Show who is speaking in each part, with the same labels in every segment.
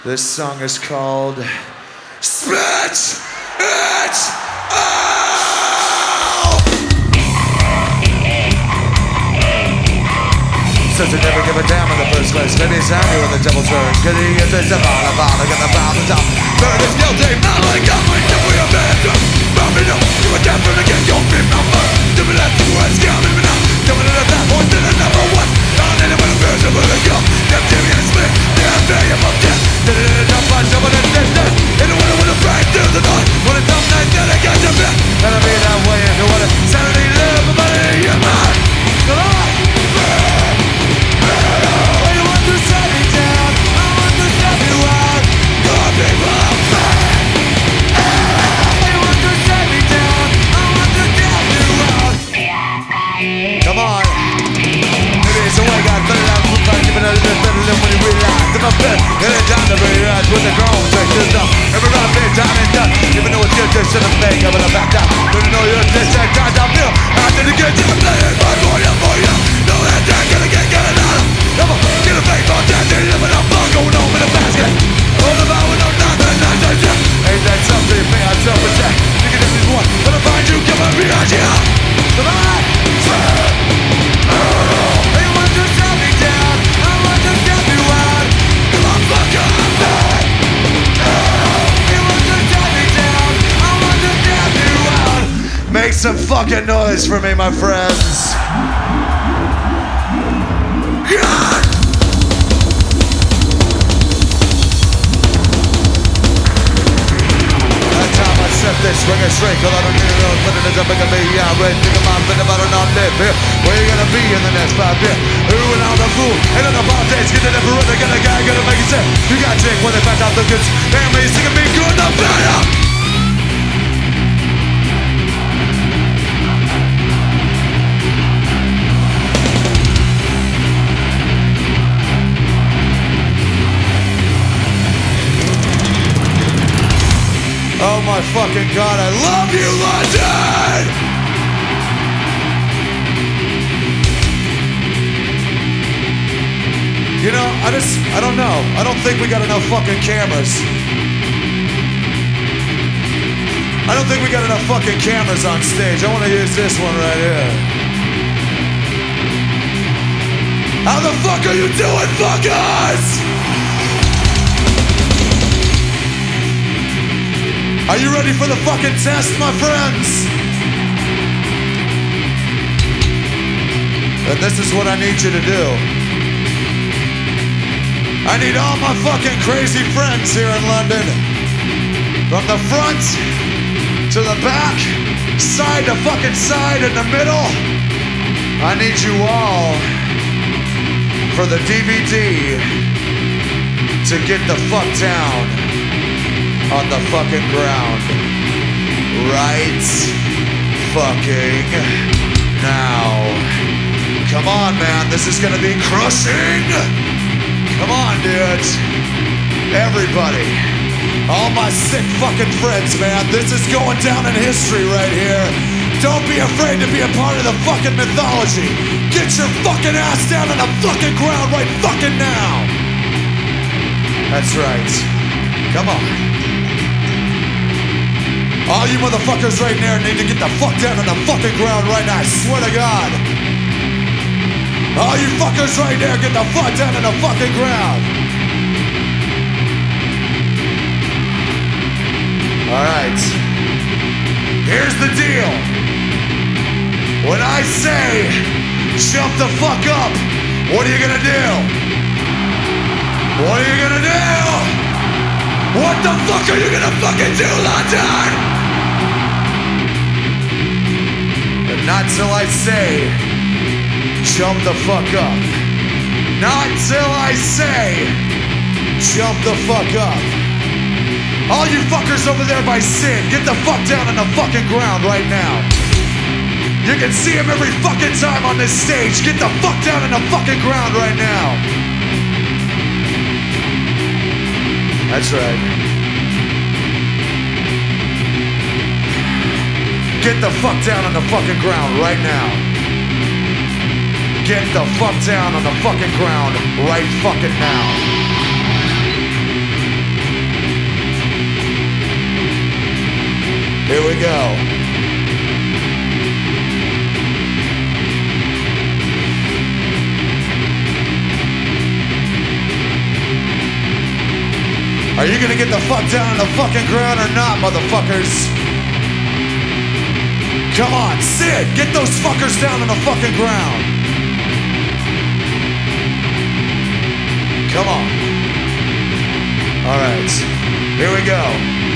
Speaker 1: This song is called Spit It Out! Says I never give a damn in the first place. Maybe it's happy when the devil's turn. Could he get this about get the pound the top. Bird is guilty, I'm like I'm like if we are bad. Round me up, you were dead from the get your feet now first. Do me that to us, count me now. Coming in a bad boy, then I never was. Not anyone who fears it, but I go. Damn Jimmy and Smith, damn variable death. Did it up, I jump in the dead. In the winter, when it break through the night. When it's up night, then I got to bed. And I be that way if you want it. Saturday, live, but you're mine. Come on! You want to shut me down, I want to shut you out. Your people are bad. You want to shut me down, I want to get you out. Come on. Maybe it's a way God put it out. Giving a little better than when you realize. In my bed, and it's down the very eyes with the grown check this up. Every round big time and done. Even though it's good, just in the bag, I'm gonna back down. Don't you know you're a dish that God down here. I didn't get to the play, but for you. No, that I'm gonna get it out. Come on, get a fake on that, they're living up, going home in a basket. All about with no nothing, ain't that something you think I'd self-protect? Thinking this is one, but I find you coming behind you. Come on! Hey, you want to shut me down? I want to get you out. Come on, fuck up! Hey, you want to shut me down? I want to get you out. Make some fucking noise for me, my friends. Yeah! Set this string is straight, cause I don't need to know what it is I'm gonna be. Yeah, right, think about it, about it, not live here. Where you gonna be in the next 5 years? Who and all the fool, and on the ball days, get it ever run, got a guy, gonna make it set. You got Jake when they back out the goods. Damn, he's singing me good, not better. Oh my fucking God, I love you, London! You know, I don't know. I don't think we got enough fucking cameras. I don't think we got enough fucking cameras on stage. I want to use this one right here. How the fuck are you doing, fuckers? Are you ready for the fucking test, my friends? And this is what I need you to do. I need all my fucking crazy friends here in London. From the front to the back, side to fucking side, in the middle. I need you all for the DVD to get the fuck down on the fucking ground right fucking now. Come on, man, this is gonna be crushing. Come on, dudes. Everybody, all my sick fucking friends, man, this is going down in history right here. Don't be afraid to be a part of the fucking mythology. Get your fucking ass down on the fucking ground right fucking now. That's right. Come on. All you motherfuckers right there need to get the fuck down on the fucking ground right now, I swear to God. All you fuckers right there, get the fuck down on the fucking ground. Alright. Here's the deal. When I say, jump the fuck up, what are you gonna do? What are you gonna do? What the fuck are you gonna fucking do, London? But not till I say, jump the fuck up. Not till I say, jump the fuck up. All you fuckers over there by Sin, get the fuck down on the fucking ground right now. You can see him every fucking time on this stage. Get the fuck down on the fucking ground right now. That's right. Get the fuck down on the fucking ground right now. Get the fuck down on the fucking ground right fucking now. we go. Are you gonna get the fuck down on the fucking ground or not, motherfuckers? Come on, Sid, get those fuckers down on the fucking ground. Come on. All right, here we go.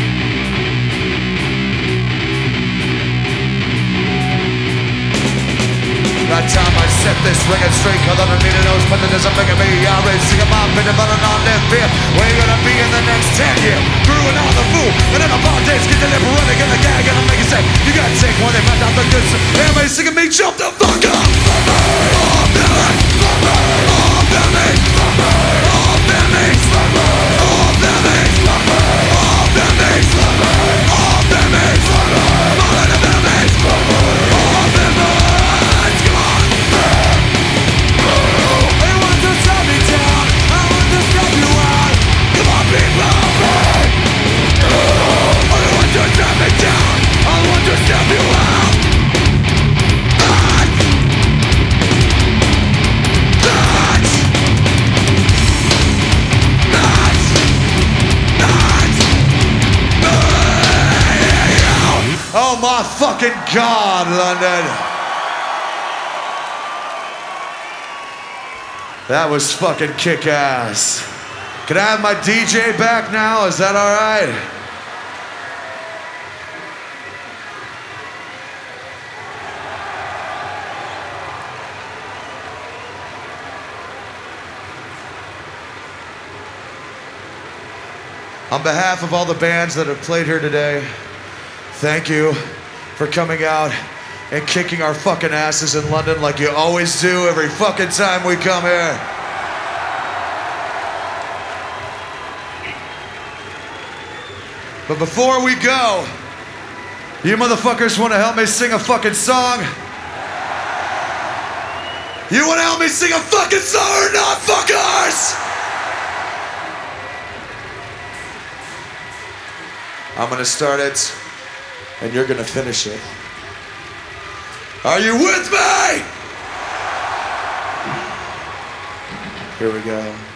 Speaker 1: That time I set this ringing straight, cause I don't need a nose, but it doesn't make me alright. Sing about bit of running on that fear. Where you gonna be in the next 10 years? Brewing on the fool, and then about days, get the lip running, gonna gag, gonna make it say, you gotta take one, they find out the good stuff. Everybody singing me, jump the fuck up! Oh, Billy! Oh, Billy! Oh, Billy! Oh, Billy! Oh, Billy! Oh, Billy! More than a Billy! Oh, Billy! Oh my fucking God, London. That was fucking kick-ass. Can I have my DJ back now? Is that all right? On behalf of all the bands that have played here today, thank you for coming out and kicking our fucking asses in London like you always do every fucking time we come here. But before we go, you motherfuckers want to help me sing a fucking song? You want to help me sing a fucking song or not, fuckers? I'm gonna start it, and you're gonna finish it. Are you with me? Here we go.